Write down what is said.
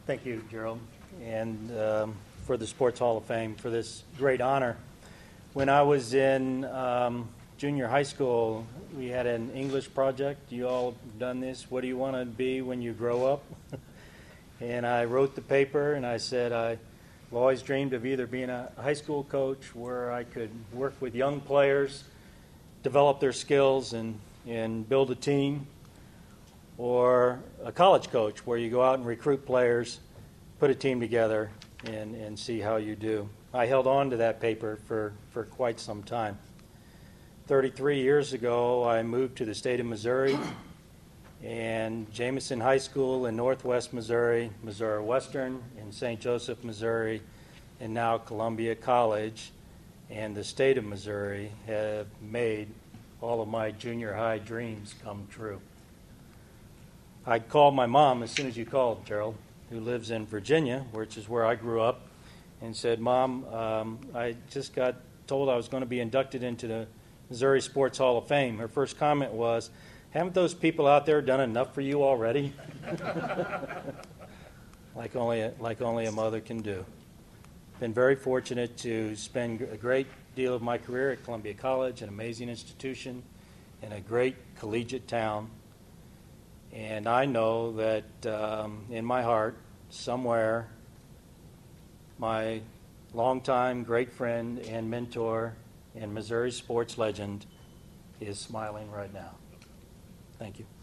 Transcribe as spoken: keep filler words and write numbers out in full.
Thank you, Gerald, and um, for the Sports Hall of Fame for this great honor. When I was in um, junior high school, we had an English project. You all have done this. What do you want to be when you grow up? And I wrote the paper, and I said I've always dreamed of either being a high school coach where I could work with young players, develop their skills, and, and build a team, or a college coach where you go out and recruit players, put a team together, and, and see how you do. I held on to that paper for, for quite some time. thirty-three years ago, I moved to the state of Missouri, and Jameson High School in northwest Missouri, Missouri Western in Saint Joseph, Missouri, and now Columbia College and the state of Missouri have made all of my junior high dreams come true. I called my mom as soon as you called, Gerald, who lives in Virginia, which is where I grew up, and said, Mom, um, I just got told I was going to be inducted into the Missouri Sports Hall of Fame. Her first comment was, haven't those people out there done enough for you already? like only a, like only a mother can do. Been very fortunate to spend a great deal of my career at Columbia College, an amazing institution, in a great collegiate town. And I know that um, in my heart, somewhere, my longtime great friend and mentor and Missouri sports legend is smiling right now. Thank you.